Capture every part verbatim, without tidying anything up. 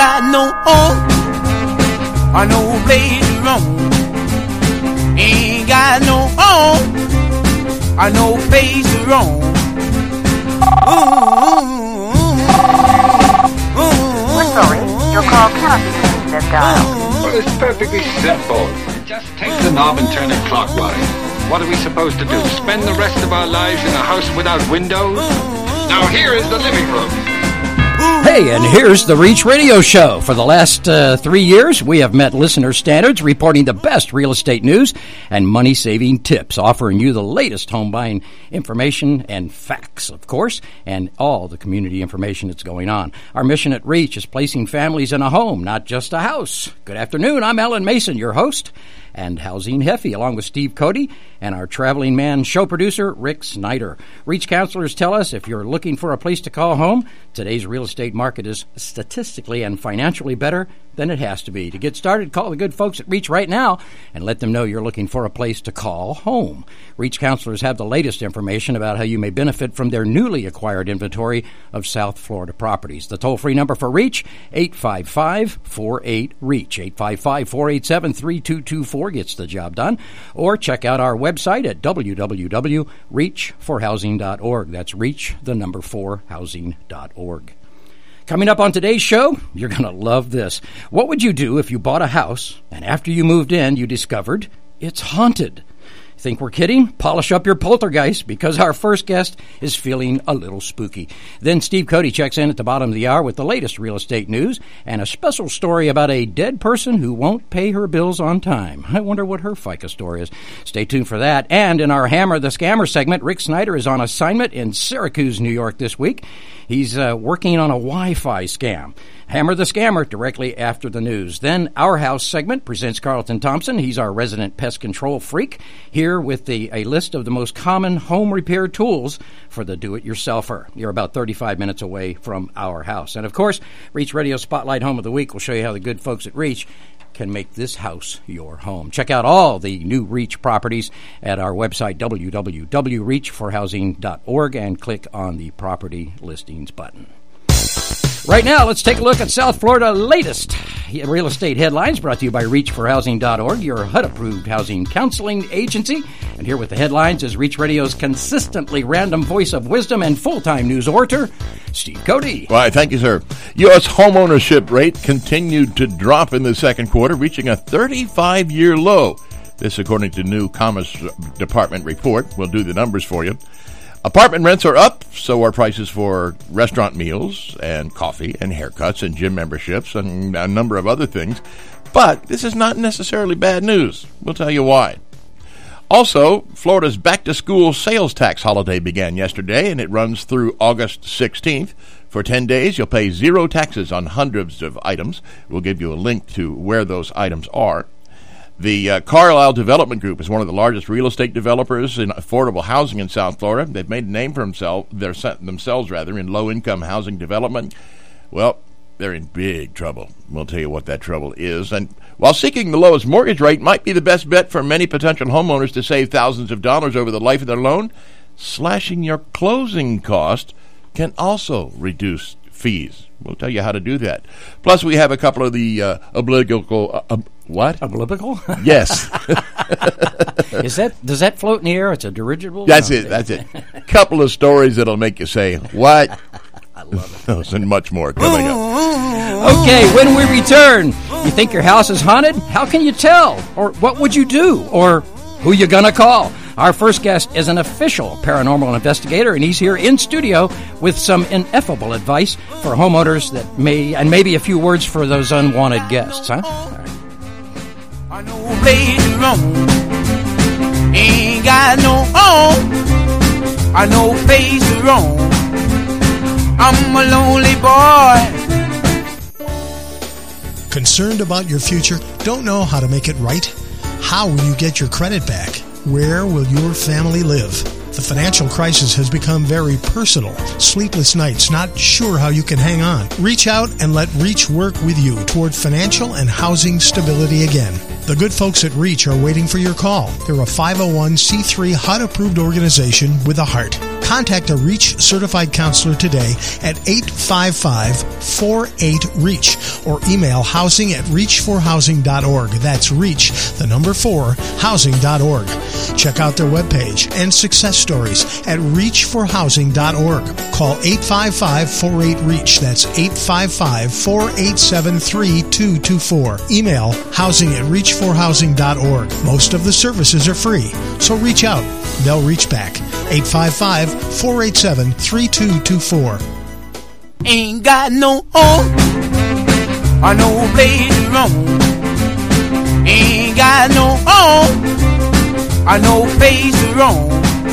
got no home or no place to roam. Ain't got no home or no place to roam. We're sorry, your call cannot be taken as dialed. Well, it's perfectly simple. Just take the knob and turn it clockwise. What are we supposed to do? Spend the rest of our lives in a house without windows? Now here is the living room. Hey, and here's the Reach Radio Show. For the last uh, three years, we have met listener standards, reporting the best real estate news and money-saving tips, offering you the latest home buying information and facts, of course, and all the community information that's going on. Our mission at Reach is placing families in a home, not just a house. Good afternoon. I'm Ellen Mason, your host, and Housing Heffy, along with Steve Cody and our traveling man show producer, Rick Snyder. Reach counselors tell us if you're looking for a place to call home, today's real estate market is statistically and financially better than it has to be. To get started, call the good folks at Reach right now and let them know you're looking for a place to call home. Reach counselors have the latest information about how you may benefit from their newly acquired inventory of South Florida properties. The toll-free number for Reach, eight five five, four eight, REACH. eight five five, four eight seven, three two two four gets the job done. Or check out our website at w w w dot reach for housing dot org. That's reach, the number four, housing dot org. Coming up on today's show, you're going to love this. What would you do if you bought a house and after you moved in, you discovered it's haunted? Think we're kidding? Polish up your poltergeist, because our first guest is feeling a little spooky. Then Steve Cody checks in at the bottom of the hour with the latest real estate news and a special story about a dead person who won't pay her bills on time. I wonder what her FICA story is. Stay tuned for that. And in our Hammer the Scammer segment, Rick Snyder is on assignment in Syracuse, New York this week. He's uh, working on a Wi-Fi scam. Hammer the Scammer directly after the news. Then Our House segment presents Carlton Thompson. He's our resident pest control freak, here with the, a list of the most common home repair tools for the do-it-yourselfer. You're about thirty-five minutes away from Our House. And, of course, Reach Radio Spotlight Home of the Week will show you how the good folks at Reach can make this house your home. Check out all the new Reach properties at our website, w w w dot reach for housing dot org, and click on the Property Listings button. Right now, let's take a look at South Florida's latest real estate headlines, brought to you by reach for housing dot org, your H U D-approved housing counseling agency. And here with the headlines is Reach Radio's consistently random voice of wisdom and full-time news orator, Steve Cody. Why, thank you, sir. U S homeownership rate continued to drop in the second quarter, reaching a thirty-five year low. This according to new Commerce Department report. We'll do the numbers for you. Apartment rents are up, so are prices for restaurant meals and coffee and haircuts and gym memberships and a number of other things. But this is not necessarily bad news. We'll tell you why. Also, Florida's back-to-school sales tax holiday began yesterday, and it runs through August sixteenth. For ten days, you'll pay zero taxes on hundreds of items. We'll give you a link to where those items are. The uh, Carlisle Development Group is one of the largest real estate developers in affordable housing in South Florida. They've made a name for themselves, their, themselves rather, in low-income housing development. Well, they're in big trouble. We'll tell you what that trouble is. And while seeking the lowest mortgage rate might be the best bet for many potential homeowners to save thousands of dollars over the life of their loan, slashing your closing cost can also reduce fees. We'll tell you how to do that. Plus, we have a couple of the uh, obligatory... Uh, uh, what? Oblivical? Yes. Is that does that float in the air? It's a dirigible? That's no, it. That's it. Couple of stories that'll make you say, what? I love it. Those and much more coming up. Okay, when we return, you think your house is haunted? How can you tell? Or what would you do? Or who you gonna call? Our first guest is an official paranormal investigator, and he's here in studio with some ineffable advice for homeowners that may, and maybe a few words for those unwanted guests, huh? All right. I know place to roam. Ain't got no home. I know place to roam. I'm a lonely boy. Concerned about your future? Don't know how to make it right? How will you get your credit back? Where will your family live? The financial crisis has become very personal. Sleepless nights, not sure how you can hang on. Reach out and let Reach work with you toward financial and housing stability again. The good folks at Reach are waiting for your call. They're a five oh one c three H U D-approved organization with a heart. Contact a REACH certified counselor today at eight five five, four eight, REACH or email housing at reach for housing dot org. That's REACH, the number four, housing dot org. Check out their webpage and success stories at reach for housing dot org. Call eight five five, four eight, REACH. That's eight five five, four eight seven, three two two four. Email housing at reach for housing dot org. Most of the services are free, so reach out. They'll reach back. eight five five, four eight seven, three two two four. Ain't got no home or no place to roam. Ain't got no home or no place to roam.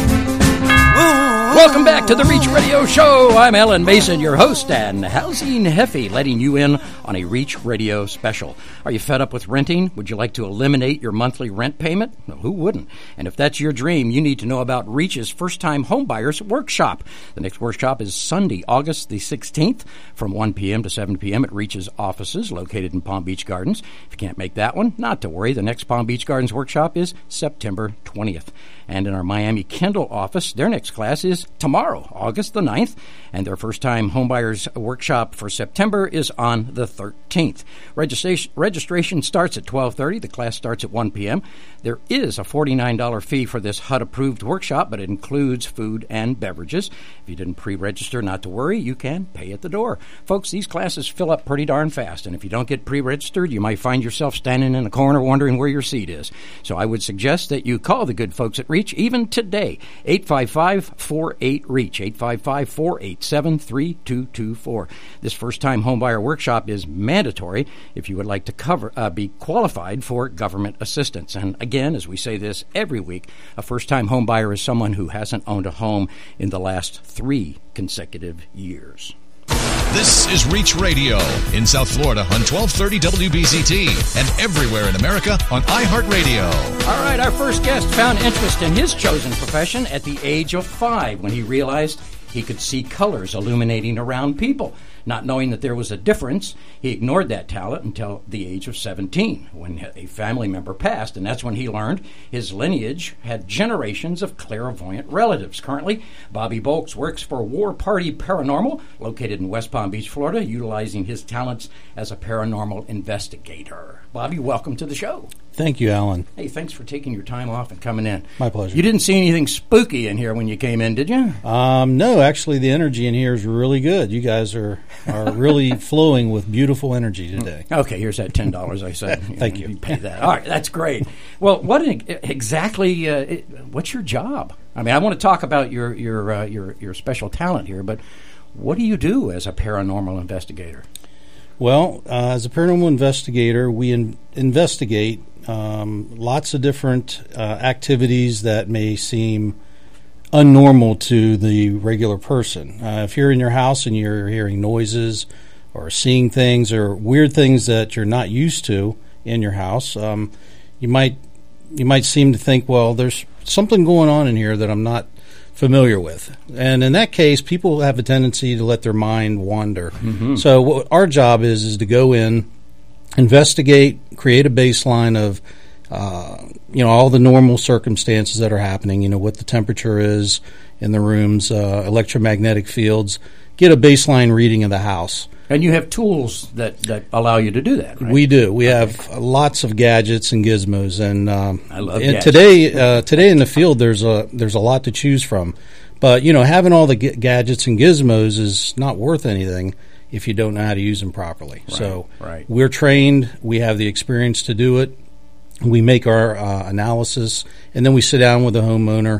Ooh. Welcome back to the Reach Radio Show. I'm Alan Mason, your host, and Housing Heffy, letting you in on a Reach Radio special. Are you fed up with renting? Would you like to eliminate your monthly rent payment? Well, who wouldn't? And if that's your dream, you need to know about Reach's First-Time Homebuyers Workshop. The next workshop is Sunday, August the sixteenth, from one p.m. to seven p.m. at Reach's offices located in Palm Beach Gardens. If you can't make that one, not to worry. The next Palm Beach Gardens workshop is September twentieth. And in our Miami Kendall office, their next class is tomorrow, August the ninth, and their first-time homebuyers workshop for September is on the thirteenth. Registration registration starts at twelve thirty. The class starts at one p.m. There is a forty-nine dollars fee for this H U D-approved workshop, but it includes food and beverages. If you didn't pre-register, not to worry, you can pay at the door. Folks, these classes fill up pretty darn fast, and if you don't get pre-registered, you might find yourself standing in a corner wondering where your seat is. So I would suggest that you call the good folks at Reach even today. eight five five, four eight, REACH, eight five five, four eight seven, three two two four. This first-time homebuyer workshop is mandatory if you would like to cover uh, be qualified for government assistance. And again, as we say this every week, a first-time homebuyer is someone who hasn't owned a home in the last three consecutive years. This is Reach Radio in South Florida on twelve thirty W B Z T and everywhere in America on iHeartRadio. All right, our first guest found interest in his chosen profession at the age of five when he realized he could see colors illuminating around people. Not knowing that there was a difference, he ignored that talent until the age of seventeen, when a family member passed, and that's when he learned his lineage had generations of clairvoyant relatives. Currently, Bobby Bolks works for War Party Paranormal, located in West Palm Beach, Florida, utilizing his talents as a paranormal investigator. Bobby, welcome to the show. Thank you, Alan. Hey, thanks for taking your time off and coming in. My pleasure. You didn't see anything spooky in here when you came in, did you? Um, no, actually, the energy in here is really good. You guys are, are really flowing with beautiful energy today. Okay, here's that ten dollars I said. Thank you. You pay that. All right, that's great. Well, what exactly, uh, it, what's your job? I mean, I want to talk about your, your, uh, your, your special talent here, but what do you do as a paranormal investigator? Well, uh, as a paranormal investigator, we in- investigate um, lots of different uh, activities that may seem unnormal to the regular person. Uh, if you're in your house and you're hearing noises or seeing things or weird things that you're not used to in your house, um, you might you might seem to think, well, there's something going on in here that I'm not familiar with. And in that case, people have a tendency to let their mind wander. Mm-hmm. So what our job is is to go in, investigate, create a baseline of uh, you know, all the normal circumstances that are happening, you know, what the temperature is in the rooms, uh, electromagnetic fields, get a baseline reading of the house. And you have tools that, that allow you to do that, right? We do. We okay. have lots of gadgets and gizmos, and um, I love and gadgets. today uh, today in the field there's a there's a lot to choose from. But you know, having all the g- gadgets and gizmos is not worth anything if you don't know how to use them properly. Right, so right. we're trained. We have the experience to do it. We make our uh, analysis, and then we sit down with the homeowner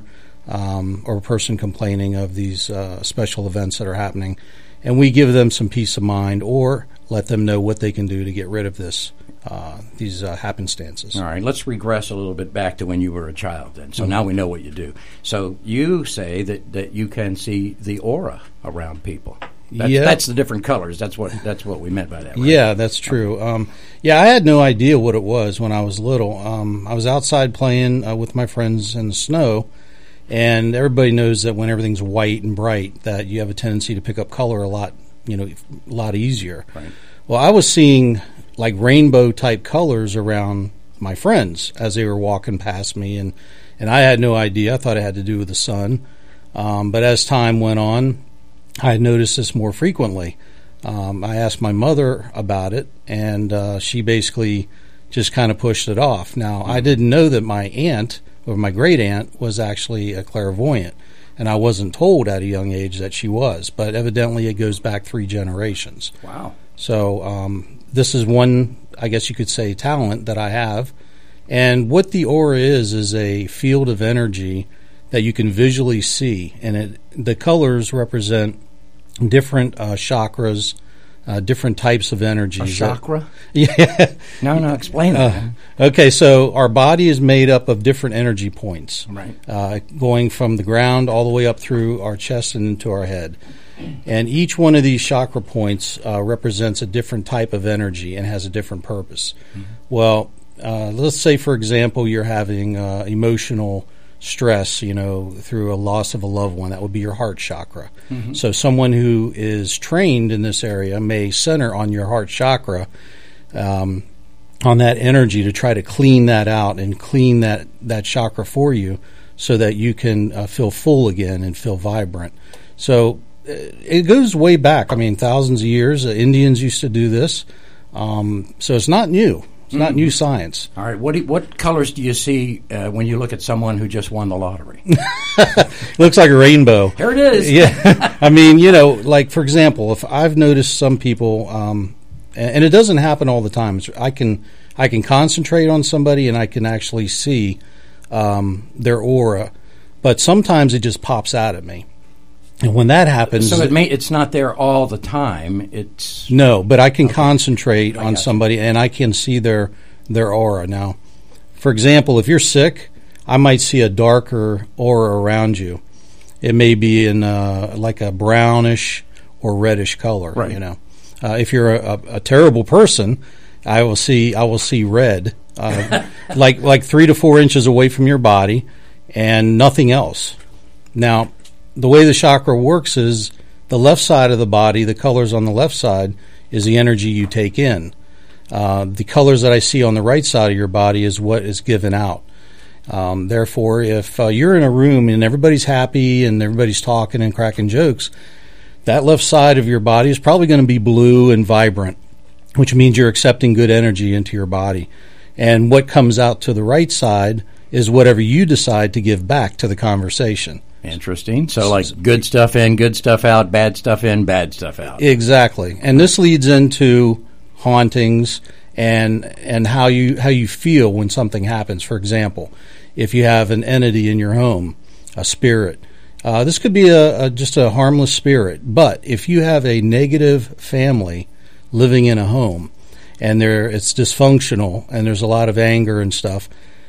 um, or a person complaining of these uh, special events that are happening. And we give them some peace of mind or let them know what they can do to get rid of this, uh, these uh, happenstances. All right, let's regress a little bit back to when you were a child then. So mm-hmm. now we know what you do. So you say that, that you can see the aura around people. That's, yeah. that's the different colors. That's what that's what we meant by that, right? Yeah, that's true. Um, yeah, I had no idea what it was when I was little. Um, I was outside playing uh, with my friends in the snow. And everybody knows that when everything's white and bright, that you have a tendency to pick up color a lot, you know, a lot easier. Right. Well, I was seeing like rainbow type colors around my friends as they were walking past me, and, and I had no idea. I thought it had to do with the sun. Um, but as time went on, I noticed this more frequently. Um, I asked my mother about it, and uh, she basically just kind of pushed it off. Now, I didn't know that my aunt, or my great aunt, was actually a clairvoyant, and I wasn't told at a young age that she was, but evidently it goes back three generations. Wow. So um, this is one, I guess you could say, talent that I have. And what the aura is, is a field of energy that you can visually see, and it, the colors represent different uh, chakras, uh, different types of energies. A chakra? Yeah. No, no, explain that. Uh, okay, so our body is made up of different energy points, Right. uh, going from the ground all the way up through our chest and into our head. And each one of these chakra points uh, represents a different type of energy and has a different purpose. Mm-hmm. Well, uh, let's say, for example, you're having uh, emotional stress, you know, through a loss of a loved one. That would be your heart chakra. Mm-hmm. So someone who is trained in this area may center on your heart chakra, um, on that energy, to try to clean that out and clean that, that chakra for you so that you can uh, feel full again and feel vibrant. So uh, it goes way back. I mean, thousands of years. Uh, Indians used to do this. Um, so it's not new. It's not new science. All right. What do you, what colors do you see uh, when you look at someone who just won the lottery? Looks like a rainbow. Here it is. Yeah. I mean, you know, like, for example, if I've noticed some people, um, and, and it doesn't happen all the time. It's, I can I can concentrate on somebody and I can actually see um, their aura, but sometimes it just pops out at me. And when that happens, so it may, it's not there all the time. It's no, but I can okay. concentrate I on somebody, and I can see their their aura. Now, for example, if you're sick, I might see a darker aura around you. It may be in uh, like a brownish or reddish color. Right. You know, uh, if you're a, a, a terrible person, I will see I will see red, uh, like like three to four inches away from your body, and nothing else. Now, the way the chakra works is the left side of the body, the colors on the left side, is the energy you take in. Uh, the colors that I see on the right side of your body is what is given out. Um, therefore, if uh, you're in a room and everybody's happy and everybody's talking and cracking jokes, that left side of your body is probably going to be blue and vibrant, which means you're accepting good energy into your body. And what comes out to the right side is whatever you decide to give back to the conversation. Interesting. So, like, good stuff in, good stuff out, bad stuff in, bad stuff out. Exactly. And this leads into hauntings and and how you how you feel when something happens. For example, if you have an entity in your home, a spirit, uh, this could be a, a just a harmless spirit. But if you have a negative family living in a home and there it's dysfunctional and there's a lot of anger and stuff,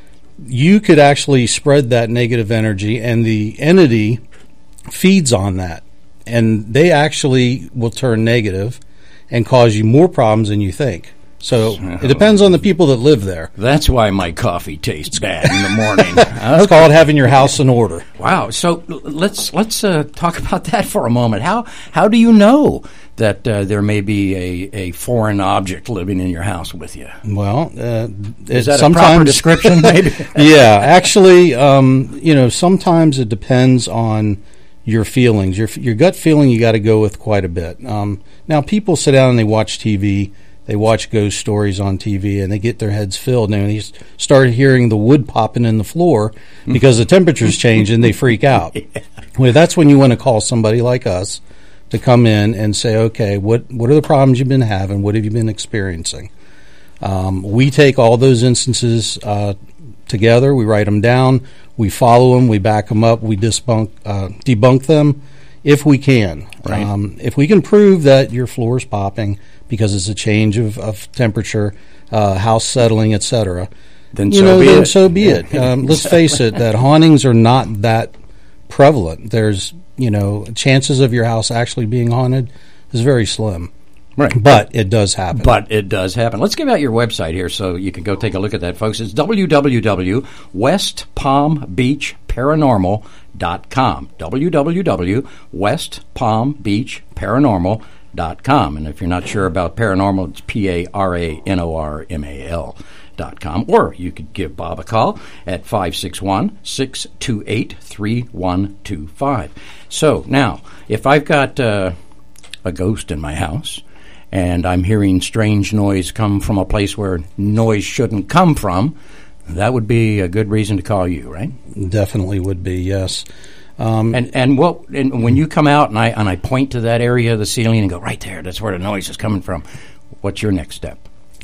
you could actually spread that negative energy, and the entity feeds on that. And they actually will turn negative and cause you more problems than you think. So oh. It depends on the people that live there. That's why my coffee tastes bad in the morning. It's called having your house in order. Wow. So let's let's uh, talk about that for a moment. How how do you know that uh, there may be a, a foreign object living in your house with you? Well, uh, is that sometimes, a proper description? Maybe. Yeah, actually, um, you know, sometimes it depends on your feelings. Your your gut feeling, you got to go with quite a bit. Um, now, people sit down and they watch T V. They watch ghost stories on T V, and they get their heads filled. And they start hearing the wood popping in the floor because the temperature's changing. They freak out. Yeah. Well, that's when you want to call somebody like us to come in and say, okay, what, what are the problems you've been having? What have you been experiencing? Um, we take all those instances uh, together. We write them down. We follow them. We back them up. We debunk, uh, debunk them if we can. Right. Um, if we can prove that your floor is popping because it's a change of, of temperature, uh, house settling, et cetera, then you so know, be then it. so be it. Um, let's face it, that hauntings are not that prevalent. There's, you know, chances of your house actually being haunted is very slim. Right. But it does happen. But it does happen. Let's give out your website here so you can go take a look at that, folks. It's w w w dot west palm beach paranormal dot com. w w w dot west palm beach paranormal dot com. And if you're not sure about paranormal, it's P A R A N O R M A L dot com, or you could give Bob a call at five six one, six two eight, three one two five. So now, if I've got uh, a ghost in my house and I'm hearing strange noise come from a place where noise shouldn't come from, that would be a good reason to call you, right? Definitely would be, yes. Um, and and what and when you come out and I and I point to that area of the ceiling and go, right there, that's where the noise is coming from, what's your next step?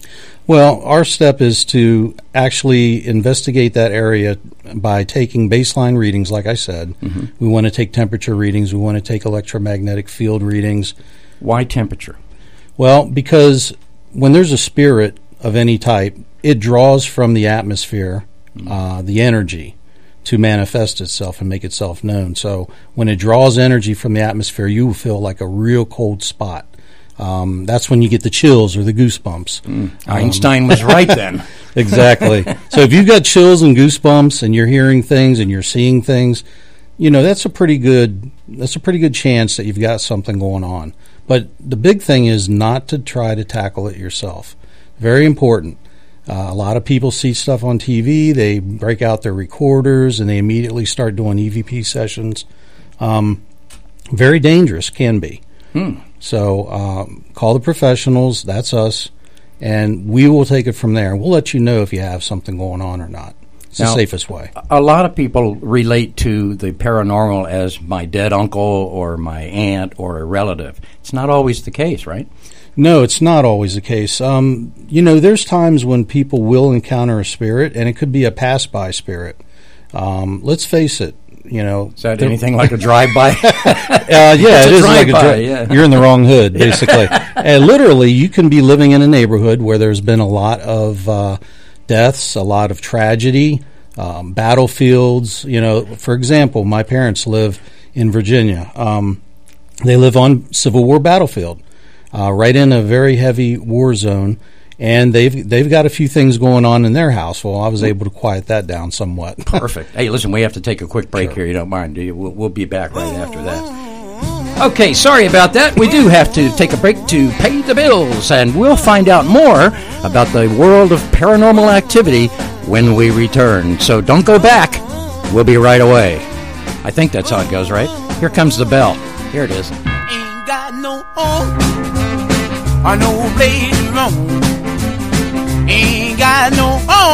Well, our step is to actually investigate that area by taking baseline readings, like I said. Mm-hmm. We want to take temperature readings. We want to take electromagnetic field readings. Why temperature? Well, because when there's a spirit of any type, it draws from the atmosphere mm-hmm. uh, the energy to manifest itself and make itself known. So when it draws energy from the atmosphere, you will feel like a real cold spot. Um, that's when you get the chills or the goosebumps. Mm. Einstein um, was right then. Exactly. So if you've got chills and goosebumps and you're hearing things and you're seeing things, you know, that's a pretty good that's a pretty good chance that you've got something going on. But the big thing is not to try to tackle it yourself. Very important. Uh, a lot of people see stuff on T V, they break out their recorders, and they immediately start doing E V P sessions. Um, very dangerous, can be. Hmm. So um, call the professionals, that's us, and we will take it from there. We'll let you know if you have something going on or not. It's now, the safest way. A lot of people relate to the paranormal as my dead uncle or my aunt or a relative. It's not always the case, right? No, it's not always the case. Um, you know, there's times when people will encounter a spirit, and it could be a pass-by spirit. Um, let's face it. You know, is that anything like a drive-by? uh, yeah, it is like a drive. Yeah. You're in the wrong hood, basically. And literally, you can be living in a neighborhood where there's been a lot of uh, deaths, a lot of tragedy, um, battlefields. You know, for example, my parents live in Virginia. Um, they live on Civil War battlefield, uh, right in a very heavy war zone. And they've they've got a few things going on in their house. Well, I was able to quiet that down somewhat. Perfect. Hey, listen, we have to take a quick break sure. here. You don't mind, do you? We'll, we'll be back right after that. Okay, sorry about that. We do have to take a break to pay the bills, and we'll find out more about the world of paranormal activity when we return. So don't go back. We'll be right away. I think that's how it goes, right? Here comes the bell. Here it is. Ain't got no home or no place to roam. Ain't got no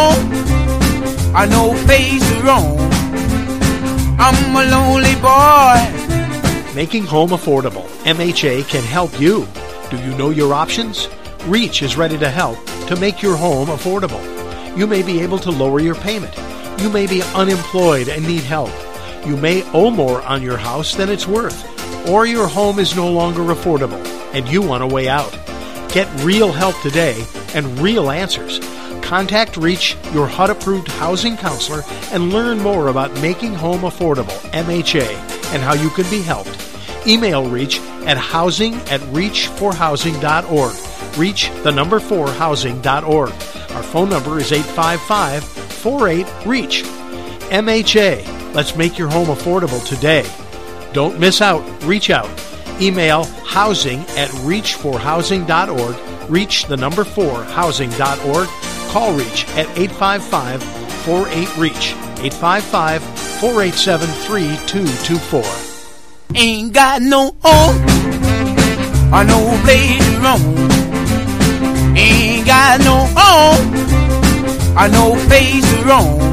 home or no place to roam. I'm a lonely boy. Making home affordable. M H A can help you. Do you know your options? REACH is ready to help to make your home affordable. You may be able to lower your payment. You may be unemployed and need help. You may owe more on your house than it's worth. Or your home is no longer affordable and you want a way out. Get real help today and real answers. Contact REACH, your H U D-approved housing counselor, and learn more about making home affordable, M H A, and how you can be helped. Email REACH at housing at reach for housing dot org. REACH, the number four, housing dot org. Our phone number is eight five five, four eight, REACH. M H A, let's make your home affordable today. Don't miss out. Reach out. Email housing at reach for housing dot org. REACH, the number four, housing dot org. Call REACH at eight five five, four eight, REACH. eight five five, four eight seven, three two two four. Ain't got no home or no place to roam. Ain't got no home or no place to roam.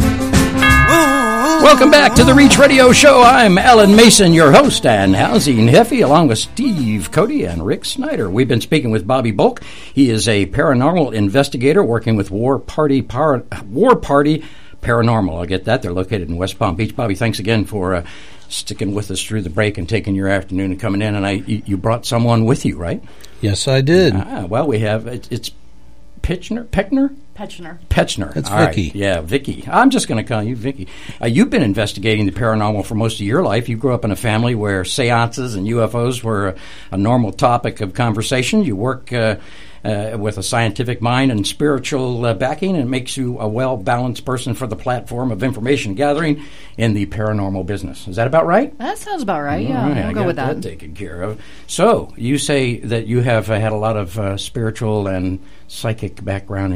Welcome back to the REACH Radio Show. I'm Alan Mason, your host, and Housing Heffy, along with Steve Cody and Rick Snyder. We've been speaking with Bobby Bulk. He is a paranormal investigator working with War Party Par- War Party Paranormal. I get that. They're located in West Palm Beach. Bobby, thanks again for uh, sticking with us through the break and taking your afternoon and coming in. And I, you brought someone with you, right? Yes, I did. Ah, well, we have it, it's Pitchner, Peckner. Petchner. Petchner. That's All Vicky. Right. Yeah, Vicky. I'm just going to call you Vicky. Uh, you've been investigating the paranormal for most of your life. You grew up in a family where seances and U F Os were a, a normal topic of conversation. You work uh, uh, with a scientific mind and spiritual uh, backing, and it makes you a well-balanced person for the platform of information gathering in the paranormal business. Is that about right? That sounds about right, All yeah. right, I'll I go got with that. that taken care of. So, you say that you have uh, had a lot of uh, spiritual and psychic background in your family.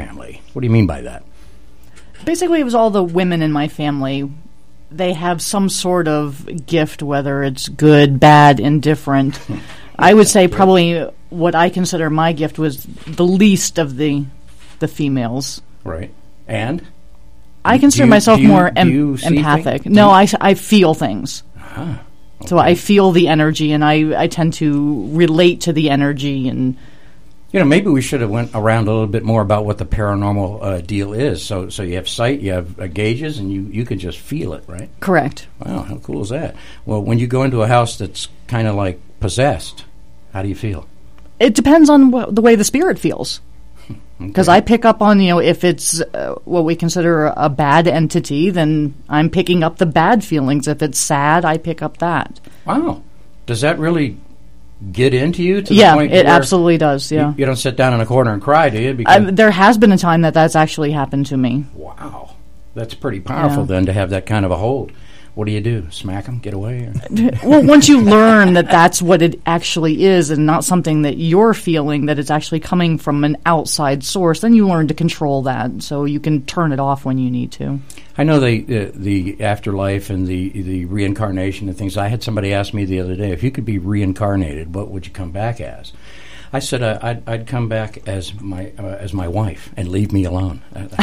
family. What do you mean by that? Basically, it was all the women in my family. They have some sort of gift, whether it's good, bad, indifferent. I would say probably what I consider my gift was the least of the the females. Right. And? I consider you, myself you, more em- empathic. No, I, I feel things. Uh-huh. Okay. So I feel the energy, and I, I tend to relate to the energy. And you know, maybe we should have went around a little bit more about what the paranormal uh, deal is. So so you have sight, you have uh, gauges, and you, you can just feel it, right? Correct. Wow, how cool is that? Well, when you go into a house that's kind of like possessed, how do you feel? It depends on wh- the way the spirit feels. Because okay. I pick up on, you know, if it's uh, what we consider a bad entity, then I'm picking up the bad feelings. If it's sad, I pick up that. Wow. Does that really get into you to yeah, the point it where absolutely does, yeah. You, you don't sit down in a corner and cry, do you? Because I, there has been a time that that's actually happened to me. Wow. That's pretty powerful, yeah. then, to have that kind of a hold. What do you do? Smack them? Get away? Well, once you learn that that's what it actually is and not something that you're feeling, that it's actually coming from an outside source, then you learn to control that so you can turn it off when you need to. I know the uh, the afterlife and the, the reincarnation and things. I had somebody ask me the other day, if you could be reincarnated, what would you come back as? I said uh, I'd, I'd come back as my uh, as my wife and leave me alone.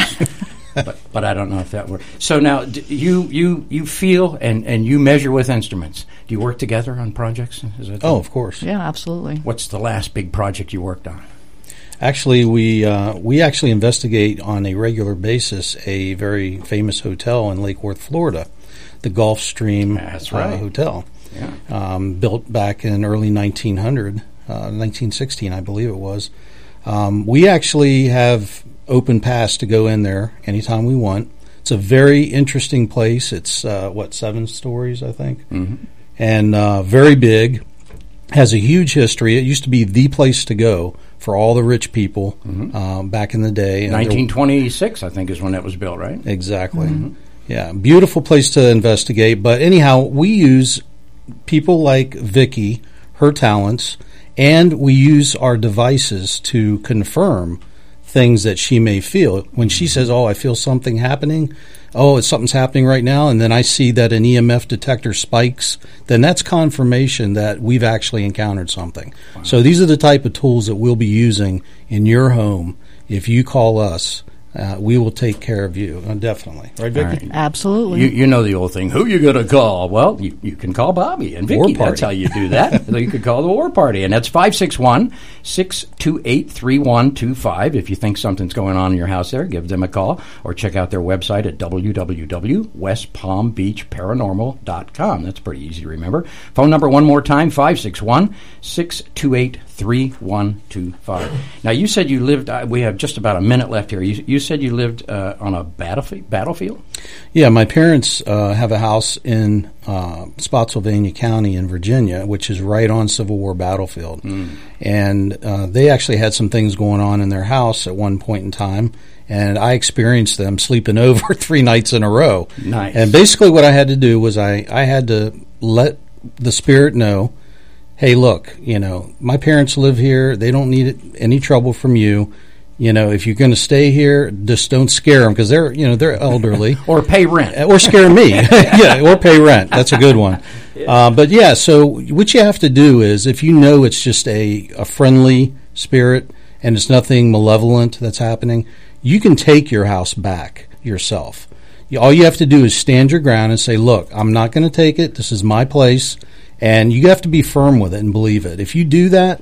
But, but I don't know if that works. So now, d- you you you feel and, and you measure with instruments. Do you work together on projects? Is that oh, of course. Yeah, absolutely. What's the last big project you worked on? Actually, we uh, we actually investigate on a regular basis a very famous hotel in Lake Worth, Florida, the Gulfstream That's right. uh, Hotel. Yeah. Um, built back in early nineteen hundred, uh, nineteen sixteen, I believe it was. Um, we actually have open pass to go in there anytime we want. It's a very interesting place. It's, uh, what, seven stories, I think? Mm-hmm. And uh, very big. Has a huge history. It used to be the place to go for all the rich people mm-hmm. uh, back in the day. nineteen twenty-six, I think, is when that was built, right? Exactly. Mm-hmm. Yeah, beautiful place to investigate. But anyhow, we use people like Vicki, her talents, and we use our devices to confirm things that she may feel. When she says, oh, I feel something happening, oh, it's something's happening right now, and then I see that an E M F detector spikes, then that's confirmation that we've actually encountered something. Wow. So these are the type of tools that we'll be using in your home. If you call us, uh, we will take care of you, uh, definitely. Right, Vicki? Right. Absolutely. You, you know the old thing, who you going to call? Well, you, you can call Bobby and Vicki. That's how you do that. So you could call the War Party, and that's five six one, six two eight, three one two five. If you think something's going on in your house there, give them a call, or check out their website at w w w dot west palm beach paranormal dot com. That's pretty easy to remember. Phone number one more time, five six one, six two eight, three one two five. Now, you said you lived, uh, we have just about a minute left here. You, you said you lived uh, on a battlefield? battlefield? Yeah, my parents uh, have a house in uh, Spotsylvania County in Virginia, which is right on Civil War battlefield. Mm. And uh, they actually had some things going on in their house at one point in time, and I experienced them sleeping over three nights in a row. Nice. And basically what I had to do was I, I had to let the spirit know, hey, look, you know, my parents live here. They don't need any trouble from you. You know, if you're going to stay here, just don't scare them because they're, you know, they're elderly. Or pay rent. Or scare me. Yeah, or pay rent. That's a good one. Uh, but, yeah, so what you have to do is if you know it's just a, a friendly spirit and it's nothing malevolent that's happening, you can take your house back yourself. All you have to do is stand your ground and say, look, I'm not going to take it. This is my place. And you have to be firm with it and believe it. If you do that,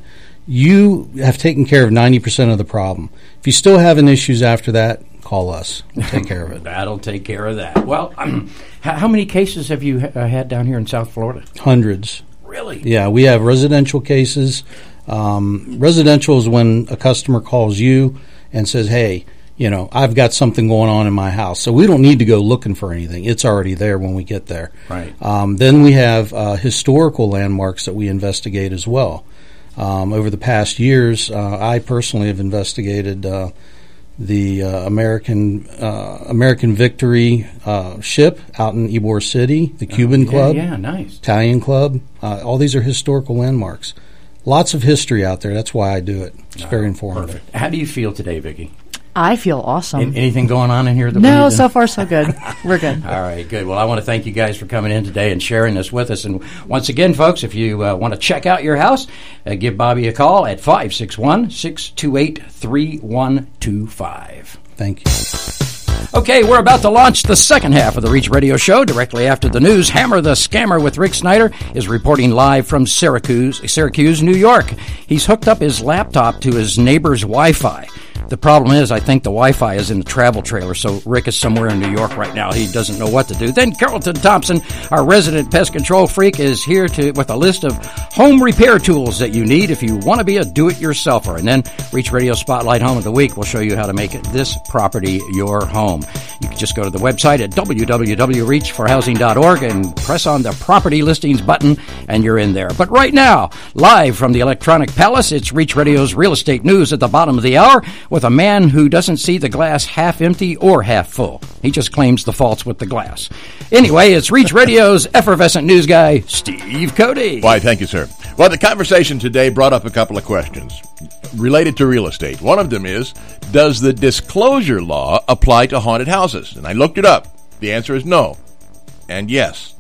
you have taken care of ninety percent of the problem. If you still having issues after that, call us. We'll take care of it. That'll take care of that. Well, um, how, how many cases have you ha- had down here in South Florida? Hundreds. Really? Yeah, we have residential cases. Um, residential is when a customer calls you and says, hey, you know, I've got something going on in my house. So we don't need to go looking for anything. It's already there when we get there. Right. Um, then we have uh, historical landmarks that we investigate as well. Um, over the past years, uh, I personally have investigated uh, the uh, American uh, American Victory uh, ship out in Ybor City, the Cuban uh, yeah, Club, yeah, nice. Italian Club. Uh, all these are historical landmarks. Lots of history out there. That's why I do it. It's Oh, very informative. Perfect. How do you feel today, Vicki? I feel awesome. An- anything going on in here? That no, we to- so far so good. We're good. All right, good. Well, I want to thank you guys for coming in today and sharing this with us. And once again, folks, if you uh, want to check out your house, uh, give Bobby a call at five six one, six two eight, three one two five. Thank you. Okay, we're about to launch the second half of the Reach Radio Show. Directly after the news, Hammer the Scammer with Rick Snyder is reporting live from Syracuse, Syracuse, New York. He's hooked up his laptop to his neighbor's Wi-Fi. The problem is, I think the Wi-Fi is in the travel trailer, so Rick is somewhere in New York right now. He doesn't know what to do. Then Carlton Thompson, our resident pest control freak, is here to with a list of home repair tools that you need if you want to be a do-it-yourselfer. And then Reach Radio Spotlight Home of the Week will show you how to make this property your home. You can just go to the website at w w w dot reach for housing dot org and press on the property listings button, and you're in there. But right now, live from the Electronic Palace, it's Reach Radio's Real Estate News at the bottom of the hour, with a man who doesn't see the glass half empty or half full. He just claims the fault's with the glass. Anyway, it's Reach Radio's effervescent news guy, Steve Cody. Why, thank you, sir. Well, the conversation today brought up a couple of questions related to real estate. One of them is, does the disclosure law apply to haunted houses? And I looked it up. The answer is no. And yes.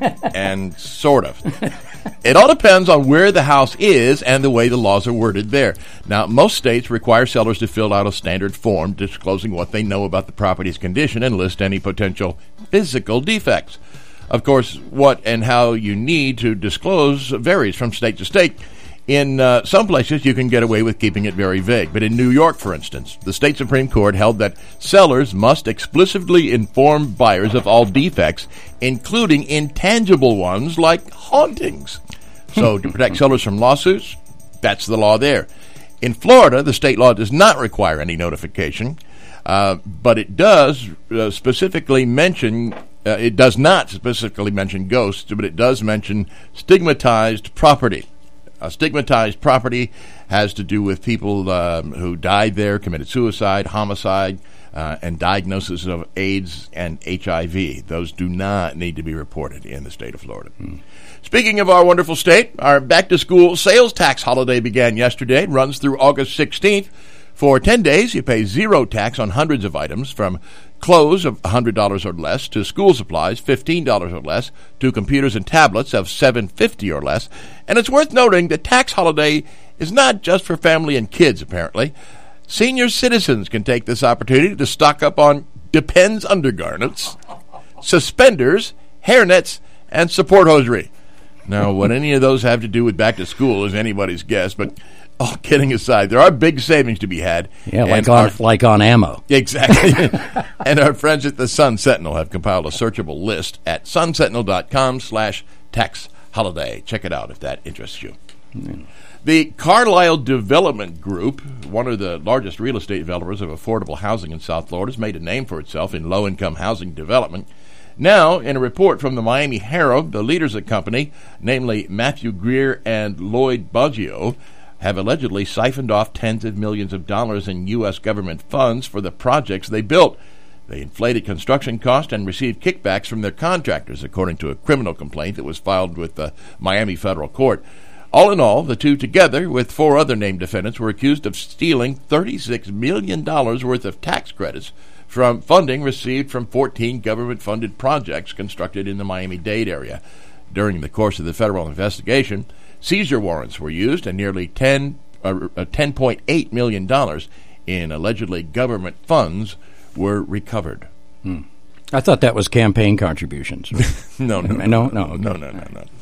And sort of. It all depends on where the house is and the way the laws are worded there. Now, most states require sellers to fill out a standard form disclosing what they know about the property's condition and list any potential physical defects. Of course, what and how you need to disclose varies from state to state. In uh, some places, you can get away with keeping it very vague. But in New York, for instance, the state Supreme Court held that sellers must explicitly inform buyers of all defects, including intangible ones like hauntings. So to protect sellers from lawsuits, that's the law there. In Florida, the state law does not require any notification, uh, but it does uh, specifically mention, uh, it does not specifically mention ghosts, but it does mention stigmatized property. A stigmatized property has to do with people um, who died there, committed suicide, homicide, uh, and diagnosis of AIDS and H I V. Those do not need to be reported in the state of Florida. Mm. Speaking of our wonderful state, our back-to-school sales tax holiday began yesterday. It runs through August sixteenth. For ten days, you pay zero tax on hundreds of items, from clothes of one hundred dollars or less to school supplies, fifteen dollars or less, to computers and tablets of seven hundred fifty dollars or less. And it's worth noting the tax holiday is not just for family and kids, apparently. Senior citizens can take this opportunity to stock up on Depends undergarments, suspenders, hairnets, and support hosiery. Now, what any of those have to do with back to school is anybody's guess, but all kidding aside, there are big savings to be had. Yeah, like on, our, like on ammo. Exactly. And our friends at the Sun Sentinel have compiled a searchable list at sunsentinel.com slash tax holiday. Check it out if that interests you. Mm. The Carlisle Development Group, one of the largest real estate developers of affordable housing in South Florida, has made a name for itself in low-income housing development. Now, in a report from the Miami Herald, the leaders of the company, namely Matthew Greer and Lloyd Baggio, have allegedly siphoned off tens of millions of dollars in U S government funds for the projects they built. They inflated construction costs and received kickbacks from their contractors, according to a criminal complaint that was filed with the Miami federal court. All in all, the two together, with four other named defendants, were accused of stealing thirty-six million dollars worth of tax credits from funding received from fourteen government-funded projects constructed in the Miami-Dade area. During the course of the federal investigation, seizure warrants were used, and nearly ten, uh, ten point eight million dollars in allegedly government funds were recovered. Hmm. I thought that was campaign contributions. no, no, no, no, no, no, no, no, no.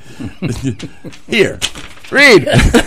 Here, read.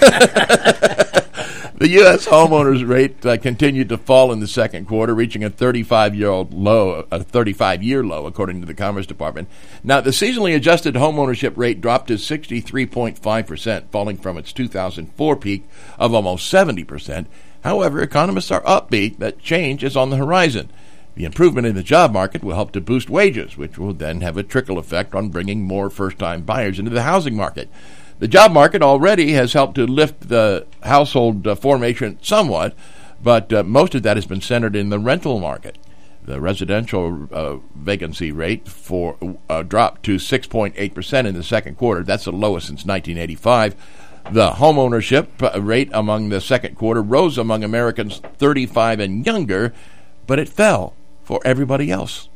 The U S homeowners rate uh, continued to fall in the second quarter, reaching a thirty-five-year-old low, a thirty-five-year low, according to the Commerce Department. Now, the seasonally adjusted homeownership rate dropped to sixty-three point five percent, falling from its two thousand four peak of almost seventy percent. However, economists are upbeat that change is on the horizon. The improvement in the job market will help to boost wages, which will then have a trickle effect on bringing more first-time buyers into the housing market. The job market already has helped to lift the household uh, formation somewhat, but uh, most of that has been centered in the rental market. The residential uh, vacancy rate for uh, dropped to six point eight percent in the second quarter. That's the lowest since nineteen eighty-five. The homeownership rate among the second quarter rose among Americans thirty-five and younger but it fell for everybody else.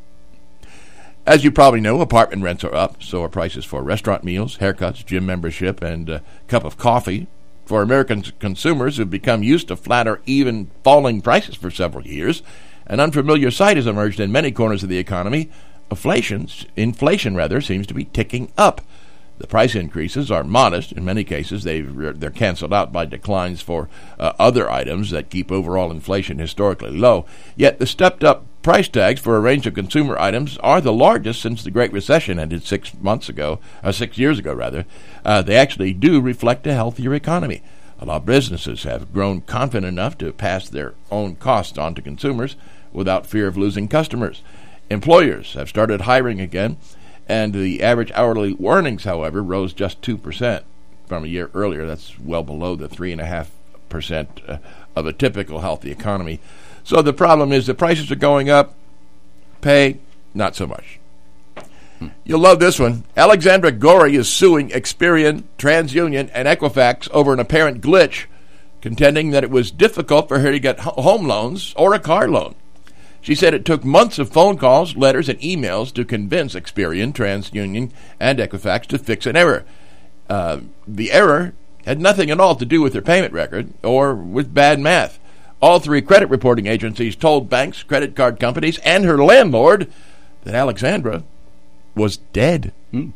As you probably know, apartment rents are up, so are prices for restaurant meals, haircuts, gym membership, and a cup of coffee. For American consumers who've become used to flat or even falling prices for several years, an unfamiliar sight has emerged in many corners of the economy. Inflation, inflation rather, seems to be ticking up. The price increases are modest. In many cases, they've, they're canceled out by declines for uh, other items that keep overall inflation historically low. Yet the stepped-up price tags for a range of consumer items are the largest since the Great Recession ended six months ago, or six years ago, rather. Uh, they actually do reflect a healthier economy. A lot of businesses have grown confident enough to pass their own costs on to consumers without fear of losing customers. Employers have started hiring again, and the average hourly earnings, however, rose just two percent from a year earlier. That's well below the three point five percent uh, of a typical healthy economy. So the problem is the prices are going up, pay, not so much. Hmm. You'll love this one. Alexandra Gorey is suing Experian, TransUnion, and Equifax over an apparent glitch, contending that it was difficult for her to get home loans or a car loan. She said it took months of phone calls, letters, and emails to convince Experian, TransUnion, and Equifax to fix an error. Uh, the error had nothing at all to do with her payment record or with bad math. All three credit reporting agencies told banks, credit card companies, and her landlord that Alexandra was dead. Hmm.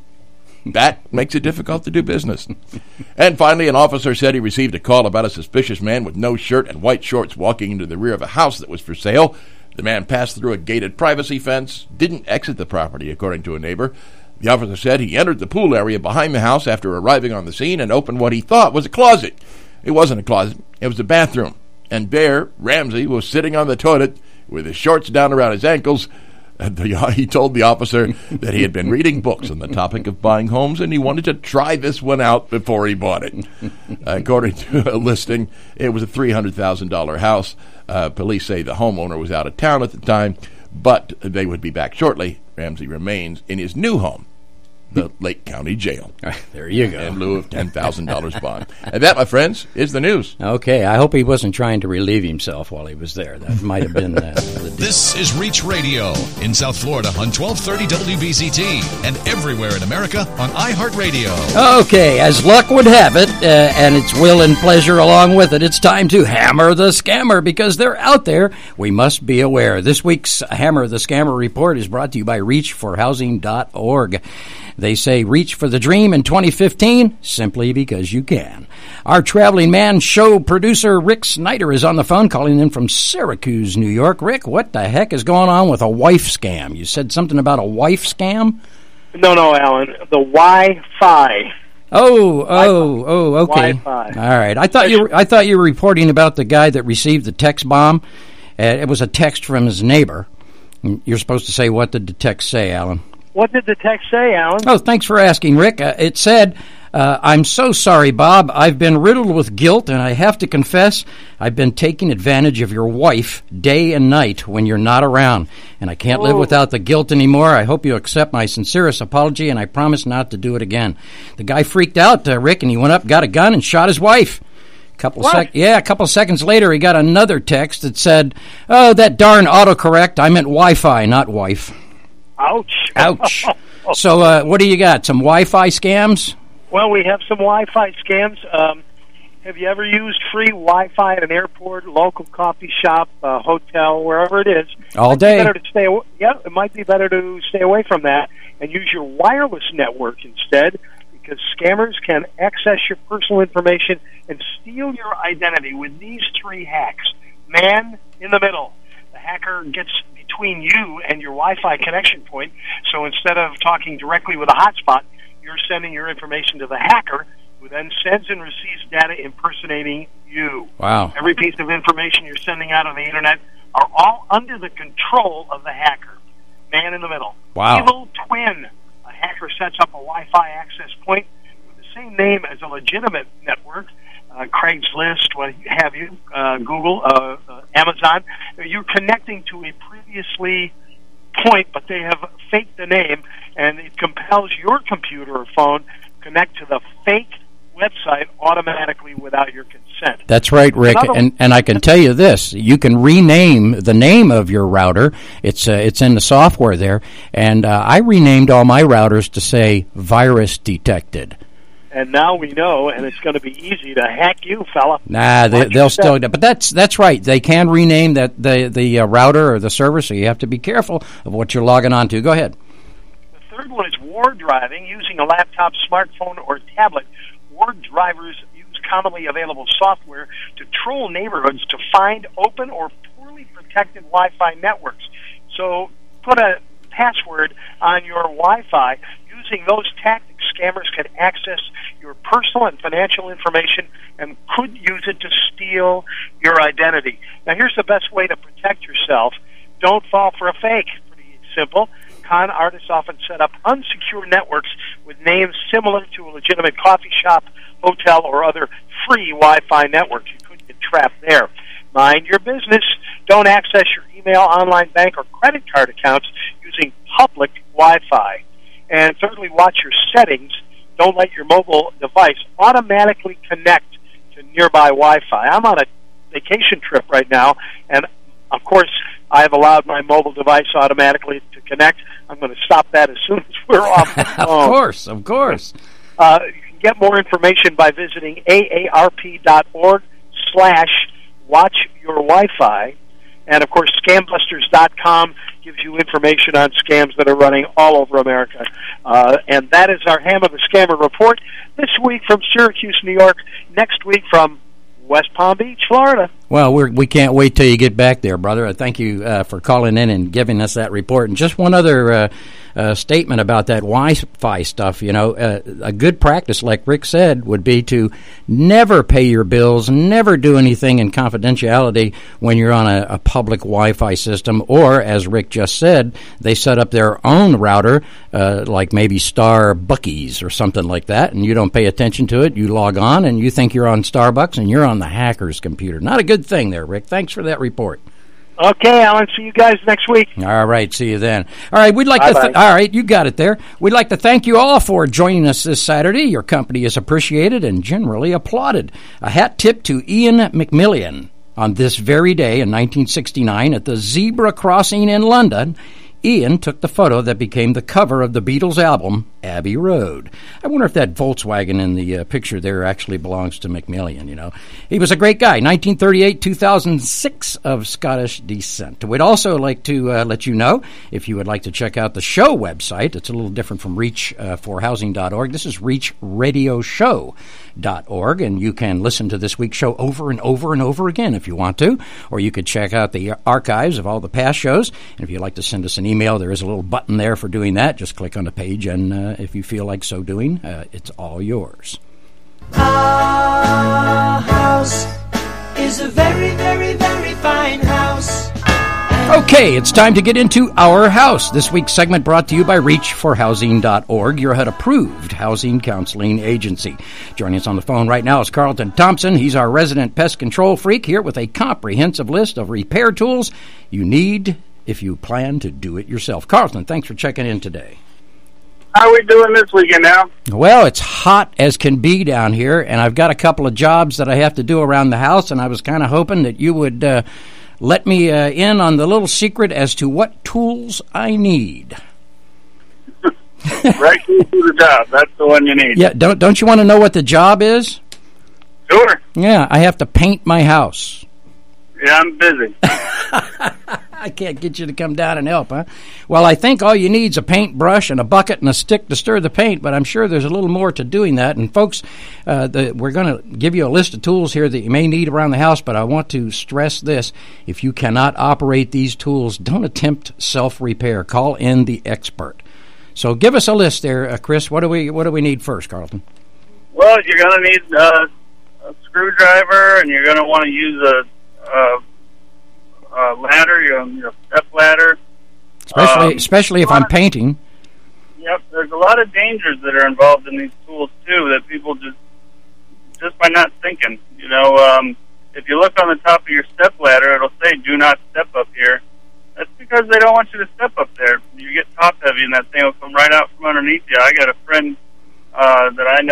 That makes it difficult to do business. And finally, an officer said he received a call about a suspicious man with no shirt and white shorts walking into the rear of a house that was for sale. The man passed through a gated privacy fence, didn't exit the property, according to a neighbor. The officer said he entered the pool area behind the house after arriving on the scene and opened what he thought was a closet. It wasn't a closet. It was a bathroom. And there, Ramsey was sitting on the toilet with his shorts down around his ankles. And the, he told the officer that he had been reading books on the topic of buying homes and he wanted to try this one out before he bought it. According to a listing, it was a three hundred thousand dollars house. Uh, police say the homeowner was out of town at the time, but they would be back shortly. Ramsey remains in his new home, the Lake County Jail. There you go. In lieu of ten thousand dollars bond. And that, my friends, is the news. Okay, I hope he wasn't trying to relieve himself while he was there. That might have been uh, the deal. This is Reach Radio in South Florida on twelve thirty W B Z T and everywhere in America on iHeartRadio. Okay, as luck would have it, uh, and its will and pleasure along with it, it's time to hammer the scammer because they're out there. We must be aware. This week's Hammer the Scammer report is brought to you by reach for housing dot org. They say reach for the dream in twenty fifteen simply because you can. Our Traveling Man show producer Rick Snyder is on the phone calling in from Syracuse, New York. Rick, what the heck is going on with a wife scam? You said something about a wife scam? No, no, Alan. The Wi-Fi. Oh, oh, oh, okay. Wi-Fi. All right. I thought you were, I thought you were reporting about the guy that received the text bomb. Uh, it was a text from his neighbor. You're supposed to say, what did the text say, Alan? What did the text say, Alan? Oh, thanks for asking, Rick. Uh, it said, uh, I'm so sorry, Bob. I've been riddled with guilt, and I have to confess I've been taking advantage of your wife day and night when you're not around, and I can't oh. live without the guilt anymore. I hope you accept my sincerest apology, and I promise not to do it again. The guy freaked out, uh, Rick, and he went up, got a gun, and shot his wife. Couple sec- yeah, a couple seconds later, he got another text that said, oh, that darn autocorrect. I meant Wi-Fi, not wife. Ouch. Ouch. So uh, what do you got, some Wi-Fi scams? Well, we have some Wi-Fi scams. Um, have you ever used free Wi-Fi at an airport, local coffee shop, uh, hotel, wherever it is? All day. Better to stay aw- yeah, it might be better to stay away from that and use your wireless network instead, because scammers can access your personal information and steal your identity with these three hacks. Man in the middle. The hacker gets between you and your Wi-Fi connection point, so instead of talking directly with a hotspot, you're sending your information to the hacker, who then sends and receives data impersonating you. Wow. Every piece of information you're sending out on the Internet are all under the control of the hacker. Man in the middle. Wow. Evil twin. A hacker sets up a Wi-Fi access point with the same name as a legitimate network, uh, Craigslist, what have you, uh, Google, uh, uh, Amazon. You're connecting to a previously point, but they have faked the name, and it compels your computer or phone connect to the fake website automatically without your consent. That's right, Rick. Another- And and I can tell you this: you can rename the name of your router. It's uh, it's in the software there, and uh, I renamed all my routers to say virus detected. And now we know, and it's going to be easy to hack you, fella. Nah, they, they'll still. But that's that's right. They can rename that the the uh, router or the server, so you have to be careful of what you're logging on to. Go ahead. The third one is war driving. Using a laptop, smartphone, or tablet, war drivers use commonly available software to troll neighborhoods to find open or poorly protected Wi-Fi networks. So put a password on your Wi-Fi. Using those tactics, scammers can access your personal and financial information and could use it to steal your identity. Now, here's the best way to protect yourself. Don't fall for a fake. Pretty simple. Con artists often set up unsecure networks with names similar to a legitimate coffee shop, hotel, or other free Wi-Fi networks. You could get trapped there. Mind your business. Don't access your email, online bank, or credit card accounts using public Wi-Fi. And thirdly, watch your settings. Don't let your mobile device automatically connect to nearby Wi-Fi. I'm on a vacation trip right now, and of course, I've allowed my mobile device automatically to connect. I'm going to stop that as soon as we're off the phone. Of course, of course. Uh, you can get more information by visiting aarp.org slash watch your Wi-Fi. And, of course, scambusters dot com gives you information on scams that are running all over America. Uh, and that is our Ham of the Scammer report. This week from Syracuse, New York. Next week from West Palm Beach, Florida. Well, we're, we can't wait till you get back there, brother. I thank you uh, for calling in and giving us that report. And just one other uh, uh, statement about that Wi-Fi stuff. You know, uh, a good practice, like Rick said, would be to never pay your bills, never do anything in confidentiality when you're on a, a public Wi-Fi system. Or, as Rick just said, they set up their own router, uh, like maybe Starbuckies or something like that, and you don't pay attention to it. You log on, and you think you're on Starbucks, and you're on the hacker's computer. Not a good thing there, Rick. Thanks for that report. Okay, Alan. See you guys next week. All right. See you then. All right. We'd like Bye-bye. to. Th- all right. You got it there. We'd like to thank you all for joining us this Saturday. Your company is appreciated and generally applauded. A hat tip to Ian McMillan. On this very day in nineteen sixty-nine at the Zebra Crossing in London, Ian took the photo that became the cover of the Beatles' album, Abbey Road. I wonder if that Volkswagen in the uh, picture there actually belongs to McMillan, you know. He was a great guy, nineteen thirty-eight to two thousand six, of Scottish descent. We'd also like to uh, let you know, if you would like to check out the show website, it's a little different from reach for housing dot org. This is reach radio show dot org, and you can listen to this week's show over and over and over again if you want to, or you could check out the archives of all the past shows. And if you'd like to send us an email, there is a little button there for doing that. Just click on the page, and uh, if you feel like so doing, uh, it's all yours. Our house is a very, very, very fine house. Okay, it's time to get into Our House. This week's segment brought to you by reach for housing dot org, your H U D-approved housing counseling agency. Joining us on the phone right now is Carlton Thompson. He's our resident pest control freak here with a comprehensive list of repair tools you need if you plan to do it yourself. Carlton, thanks for checking in today. How are we doing this weekend now? Well, it's hot as can be down here, and I've got a couple of jobs that I have to do around the house, and I was kind of hoping that you would uh, let me uh, in on the little secret as to what tools I need. Right to the job. That's the one you need. Yeah, don't don't you want to know what the job is? Sure. Yeah, I have to paint my house. Yeah, I'm busy. I can't get you to come down and help, huh? Well, I think all you need is a paintbrush and a bucket and a stick to stir the paint, but I'm sure there's a little more to doing that. And, folks, uh, the, we're going to give you a list of tools here that you may need around the house, but I want to stress this. If you cannot operate these tools, don't attempt self-repair. Call in the expert. So give us a list there, uh, Chris. What do we what do we need first, Carlton? Well, you're going to need uh, a screwdriver, and you're going to want to use a... Uh, Uh, ladder, your, your step ladder. Especially, um, especially if I'm painting. Yep, there's a lot of dangers that are involved in these tools too that people just just by not thinking. You know, um, if you look on the top of your step ladder, it'll say "Do not step up here." That's because they don't want you to step up there. You get top heavy, and that thing will come right out from underneath you. I got a friend uh, that I know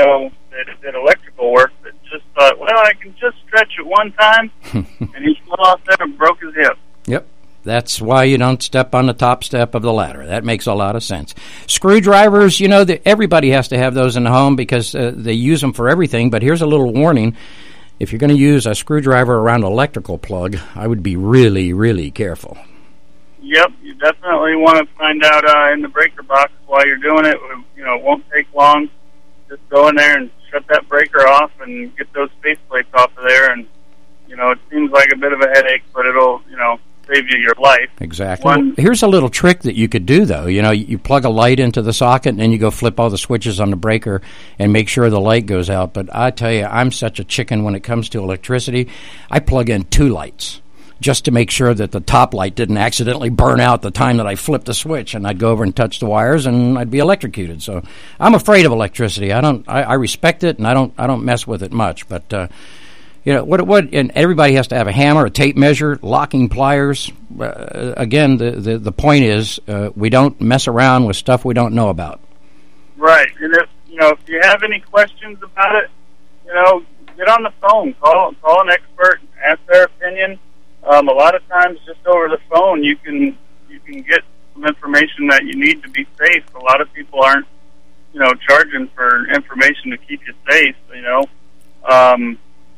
that did electrical work that just thought, well, I can just stretch it one time, and he fell off there and broke his hip. Yep. That's why you don't step on the top step of the ladder. That makes a lot of sense. Screwdrivers, you know, the, everybody has to have those in the home because uh, they use them for everything. But here's a little warning. If you're going to use a screwdriver around an electrical plug, I would be really, really careful. Yep, you definitely want to find out uh, in the breaker box while you're doing it. You know, it won't take long. Just go in there and shut that breaker off and get those face plates off of there. And, you know, it seems like a bit of a headache, but it'll, you know, save you your life. Exactly. One, Here's a little trick that you could do, though. You know, you plug a light into the socket, and then you go flip all the switches on the breaker and make sure the light goes out. But I tell you, I'm such a chicken when it comes to electricity. I plug in two lights just to make sure that the top light didn't accidentally burn out the time that I flipped the switch, and I'd go over and touch the wires, and I'd be electrocuted. So I'm afraid of electricity. I don't. I, I respect it, and I don't. I don't mess with it much. But uh, you know what? What? And everybody has to have a hammer, a tape measure, locking pliers. Uh, again, the, the the point is uh, we don't mess around with stuff we don't know about. Right, and if you know if you have any questions about it, you know, get on the phone, call call an expert, ask their opinion. Um, a lot of times, just over the phone, you can you can get some information that you need to be safe. A lot of people aren't, you know, charging for information to keep you safe. You know, um,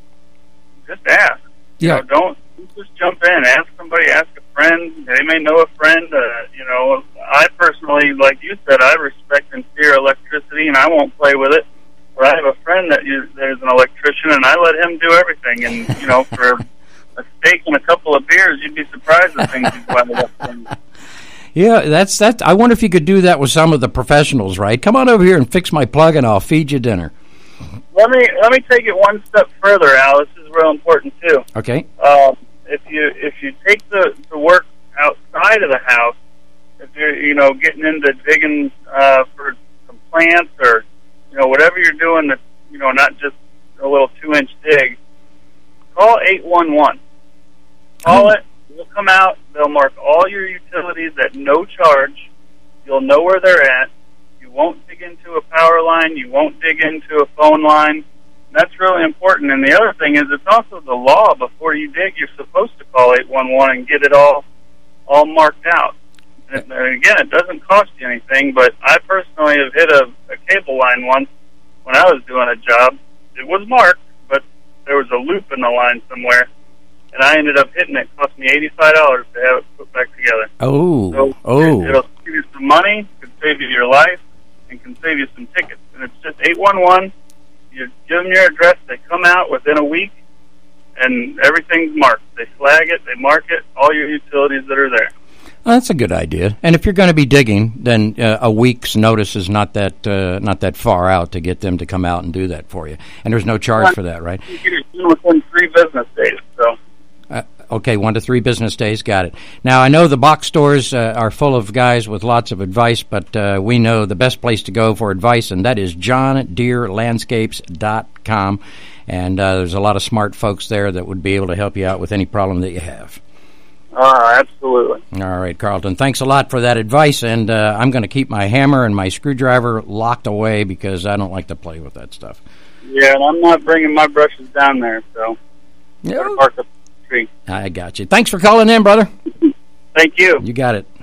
just ask. Yeah. You know, don't just jump in. Ask somebody. Ask a friend. They may know a friend. Uh, you know, I personally, like you said, I respect and fear electricity, and I won't play with it. But I have a friend that is, there's an electrician, and I let him do everything. And you know, for a steak and a couple of beers, you'd be surprised at things he's wound up in. Yeah, that's that. I wonder if you could do that with some of the professionals, right? Come on over here and fix my plug, and I'll feed you dinner. Let me let me take it one step further, Al. This is real important too. Okay. Uh, if you if you take the, the work outside of the house, if you're you know getting into digging uh, for some plants or you know whatever you're doing that's you know not just a little two inch dig, call eight one one. Call it. We'll come out. They'll mark all your utilities at no charge. You'll know where they're at. You won't dig into a power line. You won't dig into a phone line. That's really important. And the other thing is it's also the law. Before you dig, you're supposed to call eight one one and get it all all marked out. And again, it doesn't cost you anything, but I personally have hit a, a cable line once when I was doing a job. It was marked, but there was a loop in the line somewhere. And I ended up hitting it. It cost me eighty-five dollars to have it put back together. Oh, so oh. It, it'll save you some money, can save you your life, and can save you some tickets. And it's just eight one one. You give them your address. They come out within a week, and everything's marked. They flag it. They mark it. All your utilities that are there. Well, that's a good idea. And if you're going to be digging, then uh, a week's notice is not that uh, not that far out to get them to come out and do that for you. And there's no charge for that, right? You get it done within three business days. So. Uh, okay, one to three business days. Got it. Now, I know the box stores uh, are full of guys with lots of advice, but uh, we know the best place to go for advice, and that is john deere landscapes dot com. And uh, there's a lot of smart folks there that would be able to help you out with any problem that you have. Uh, absolutely. All right, Carlton, thanks a lot for that advice, and uh, I'm going to keep my hammer and my screwdriver locked away because I don't like to play with that stuff. Yeah, and I'm not bringing my brushes down there, so no. Park up. I got you. Thanks for calling in, brother. Thank you. You got it.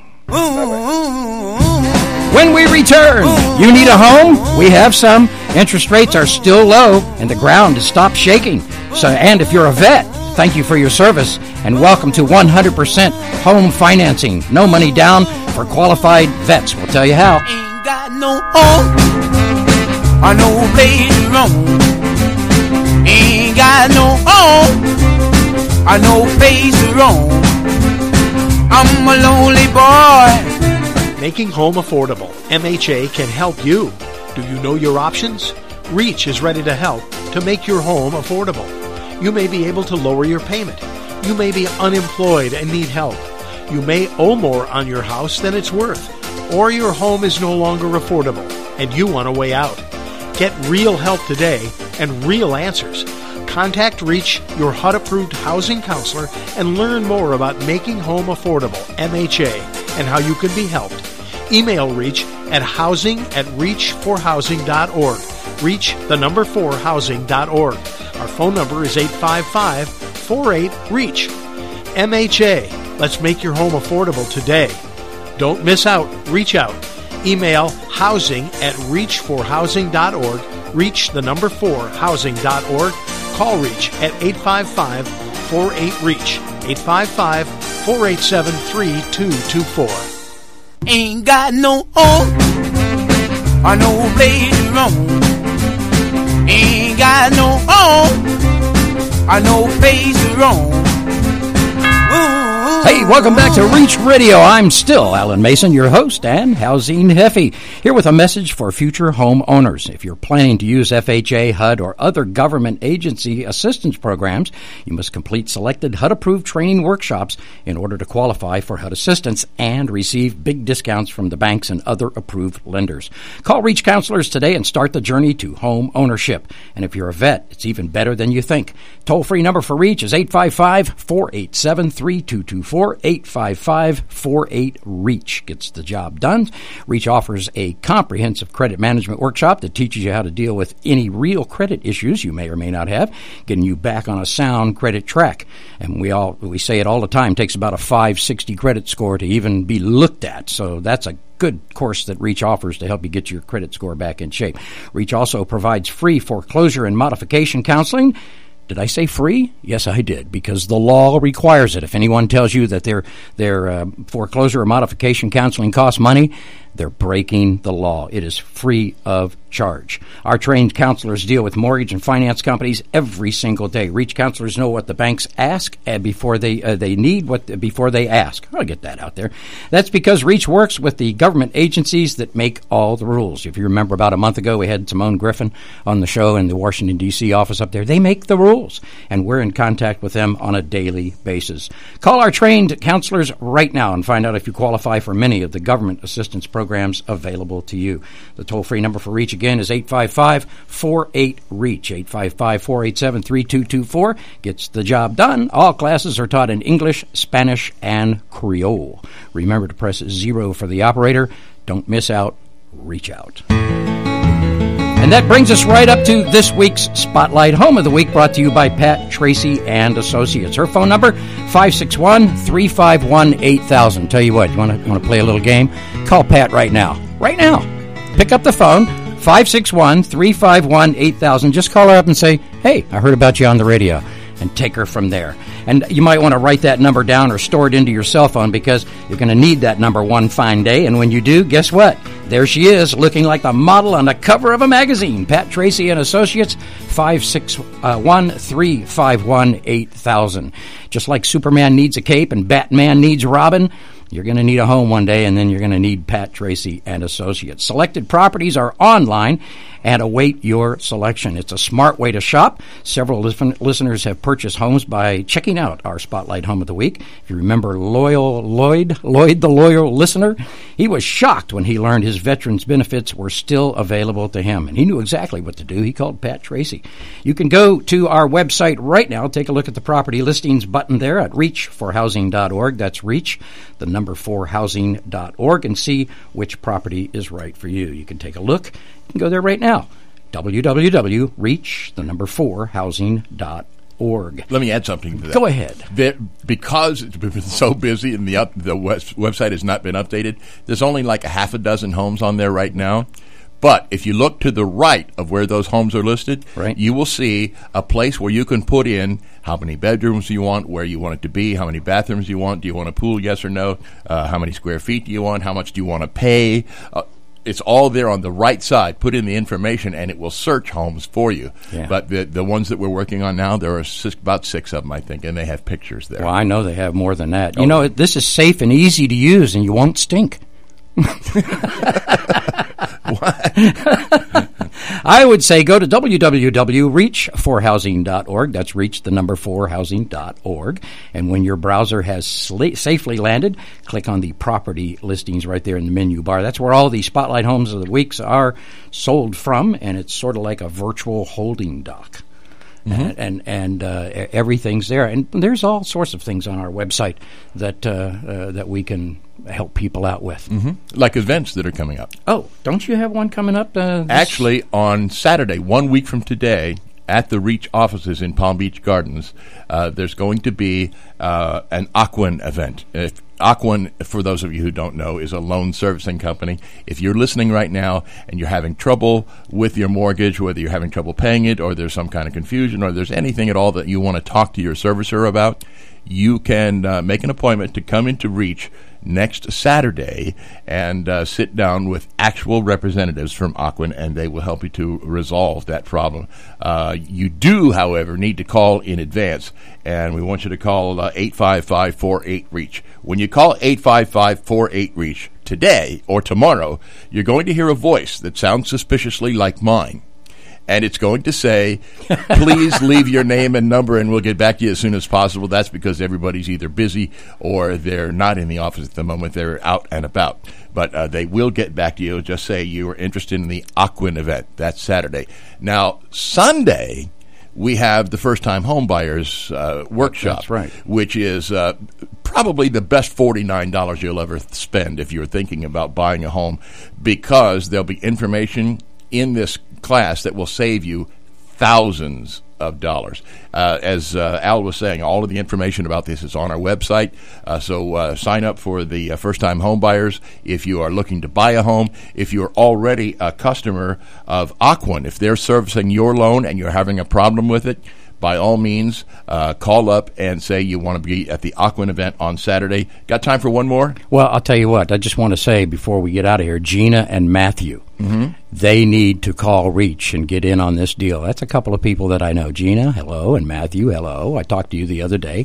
When we return, you need a home? We have some. Interest rates are still low, and the ground has stopped shaking. So, and if you're a vet, thank you for your service, and welcome to one hundred percent home financing. No money down for qualified vets. We'll tell you how. Ain't got no home or no place to roam. Ain't got no home. I know place to roam. I'm a lonely boy. Making home affordable. M H A can help you. Do you know your options? REACH is ready to help to make your home affordable. You may be able to lower your payment. You may be unemployed and need help. You may owe more on your house than it's worth. Or your home is no longer affordable and you want a way out. Get real help today and real answers. Contact REACH, your H U D-approved housing counselor, and learn more about making home affordable, M H A, and how you can be helped. Email REACH at housing at reach for housing dot org. reach the number four housing dot org. Our phone number is eight five five, four eight, REACH. M H A, let's make your home affordable today. Don't miss out. Reach out. Email housing at reach for housing dot org. Reach the number four housing dot org. Call REACH at eight five five, four eight, REACH. eight five five, four eight seven, three two two four. Ain't got no home or no place to roam. Ain't got no home or no place to roam. Hey, welcome back to Reach Radio. I'm still Alan Mason, your host, and Housing Heffy, here with a message for future homeowners. If you're planning to use F H A, H U D, or other government agency assistance programs, you must complete selected H U D-approved training workshops in order to qualify for H U D assistance and receive big discounts from the banks and other approved lenders. Call Reach counselors today and start the journey to home ownership. And if you're a vet, it's even better than you think. Toll-free number for Reach is eight five five, four eight seven, three two two four. eight five five, four eight, REACH gets the job done. Reach offers a comprehensive credit management workshop that teaches you how to deal with any real credit issues you may or may not have, getting you back on a sound credit track. And we all we say it all the time, it takes about a five sixty credit score to even be looked at. So that's a good course that Reach offers to help you get your credit score back in shape. Reach also provides free foreclosure and modification counseling. Did I say free? Yes, I did, because the law requires it. If anyone tells you that their their uh, foreclosure or modification counseling costs money, they're breaking the law. It is free of charge. Our trained counselors deal with mortgage and finance companies every single day. Reach counselors know what the banks ask and before they uh, they need what before they ask. I'll get that out there. That's because Reach works with the government agencies that make all the rules. If you remember, about a month ago, we had Simone Griffin on the show in the Washington, D C office up there. They make the rules, and we're in contact with them on a daily basis. Call our trained counselors right now and find out if you qualify for many of the government assistance programs available to you. The toll-free number for Reach again is eight five five, four eight, REACH. eight five five, four eight seven, three two two four gets the job done. All classes are taught in English, Spanish, and Creole. Remember to press zero for the operator. Don't miss out. Reach out. And that brings us right up to this week's Spotlight Home of the Week, brought to you by Pat Tracy and Associates. Her phone number, five six one, three five one, eight thousand. Tell you what, you want to want to play a little game? Call Pat right now. Right now. Pick up the phone, five six one, three five one, eight thousand. Just call her up and say, hey, I heard about you on the radio, and take her from there. And you might want to write that number down or store it into your cell phone, because you're going to need that number one fine day. And when you do, guess what? There she is, looking like the model on the cover of a magazine. Pat Tracy and Associates, five six one, three five one, eight thousand. Just like Superman needs a cape and Batman needs Robin, you're going to need a home one day, and then you're going to need Pat Tracy and Associates. Selected properties are online and await your selection. It's a smart way to shop. Several listeners have purchased homes by checking out our Spotlight Home of the Week. If you remember Loyal Lloyd, Lloyd the loyal listener, he was shocked when he learned his veterans benefits were still available to him, and he knew exactly what to do. He called Pat Tracy. You can go to our website right now, take a look at the property listings button there at reach for housing dot org. That's reach, the number four housing dot org, and see which property is right for you. You can take a look. You can go there right now. w w w dot reach, the number four housing dot org. Let me add something to that. Go ahead. There, because it's been so busy and the up, the west, website has not been updated, there's only like a half a dozen homes on there right now. But if you look to the right of where those homes are listed, right, you will see a place where you can put in how many bedrooms you want, where you want it to be, how many bathrooms you want, do you want a pool, yes or no, uh, how many square feet do you want, how much do you want to pay. Uh, it's all there on the right side. Put in the information, and it will search homes for you. Yeah. But the the ones that we're working on now, there are six, about six of them, I think, and they have pictures there. Well, I know they have more than that. Oh. You know, this is safe and easy to use, and you won't stink. I would say go to w w w dot reach for housing dot org. That's reach, the number four housing dot org. And when your browser has sla- safely landed, click on the property listings right there in the menu bar. That's where all the Spotlight Homes of the Weeks are sold from, and it's sort of like a virtual holding dock. Mm-hmm. And and, and uh, everything's there. And there's all sorts of things on our website that uh, uh, that we can help people out with. Mm-hmm. Like events that are coming up. Oh, don't you have one coming up? Uh, this- Actually, on Saturday, one week from today, at the Reach offices in Palm Beach Gardens, uh, there's going to be uh, an Ocwen event. If Ocwen, for those of you who don't know, is a loan servicing company. If you're listening right now and you're having trouble with your mortgage, whether you're having trouble paying it or there's some kind of confusion or there's anything at all that you want to talk to your servicer about, you can uh, make an appointment to come into Reach next Saturday and uh, sit down with actual representatives from Ocwen, and they will help you to resolve that problem. Uh, you do, however, need to call in advance, and we want you to call uh, eight five five, four eight, REACH. When you call eight five five, four eight, REACH today or tomorrow, you're going to hear a voice that sounds suspiciously like mine. And it's going to say, please leave your name and number and we'll get back to you as soon as possible. That's because everybody's either busy or they're not in the office at the moment. They're out and about. But uh, they will get back to you. Just say you are interested in the Ocwen event. That's Saturday. Now, Sunday, we have the first-time homebuyers uh, workshop. That's right. Which is uh, probably the best forty-nine dollars you'll ever spend if you're thinking about buying a home, because there'll be information in this class that will save you thousands of dollars. Uh, as uh, Al was saying, all of the information about this is on our website. Uh, so uh, sign up for the uh, first-time home buyers if you are looking to buy a home. If you're already a customer of Ocwen, if they're servicing your loan and you're having a problem with it, by all means, uh, call up and say you want to be at the Ocwen event on Saturday. Got time for one more? Well, I'll tell you what. I just want to say before we get out of here, Gina and Matthew, mm-hmm. they need to call Reach and get in on this deal. That's a couple of people that I know. Gina, hello, and Matthew, hello. I talked to you the other day.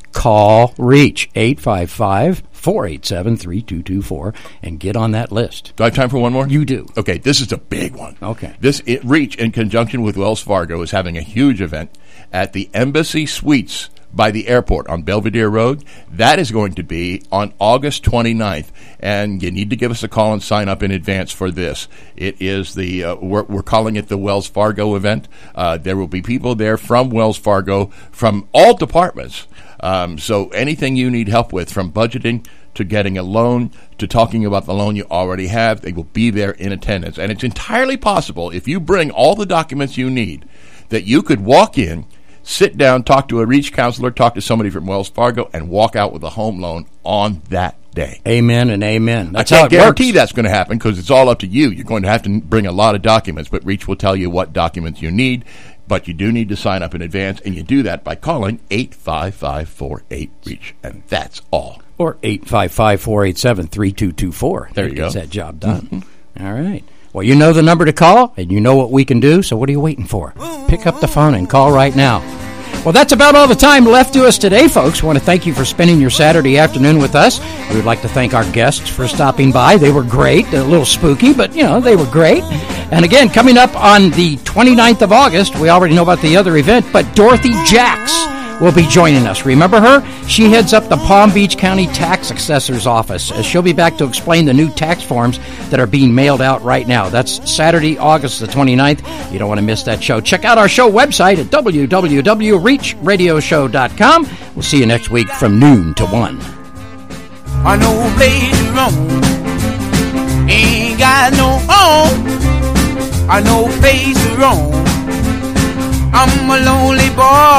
Call Reach, eight five five, four eight seven, three two two four, and get on that list. Do I have time for one more? You do. Okay, this is a big one. Okay. This it, Reach, in conjunction with Wells Fargo, is having a huge event at the Embassy Suites by the airport on Belvedere Road. That is going to be on August twenty-ninth, and you need to give us a call and sign up in advance for this. It is the, uh, we're, we're calling it the Wells Fargo event. Uh, there will be people there from Wells Fargo, from all departments. Um, so anything you need help with, from budgeting to getting a loan to talking about the loan you already have, they will be there in attendance. And it's entirely possible, if you bring all the documents you need, that you could walk in, sit down, talk to a Reach counselor, talk to somebody from Wells Fargo, and walk out with a home loan on that day. Amen and amen. That's I how can't it guarantee works. that's going to happen because it's all up to you. You're going to have to bring a lot of documents, but Reach will tell you what documents you need. But you do need to sign up in advance, and you do that by calling eight five five, four eight, REACH, and that's all. Or eight five five, four eight seven, three two two four. There you Gets go. that job done. Mm-hmm. All right. Well, you know the number to call, and you know what we can do, so what are you waiting for? Pick up the phone and call right now. Well, that's about all the time left to us today, folks. We want to thank you for spending your Saturday afternoon with us. We would like to thank our guests for stopping by. They were great. A little spooky, but, you know, they were great. And again, coming up on the twenty-ninth of August, we already know about the other event, but Dorothy Jacks will be joining us. Remember her? She heads up the Palm Beach County Tax Assessor's Office. Uh, she'll be back to explain the new tax forms that are being mailed out right now. That's Saturday, August the twenty-ninth. You don't want to miss that show. Check out our show website at w w w dot reach radio show dot com. We'll see you next week from noon to one. I know place wrong. Ain't got no home. I know place wrong. I'm a lonely boy.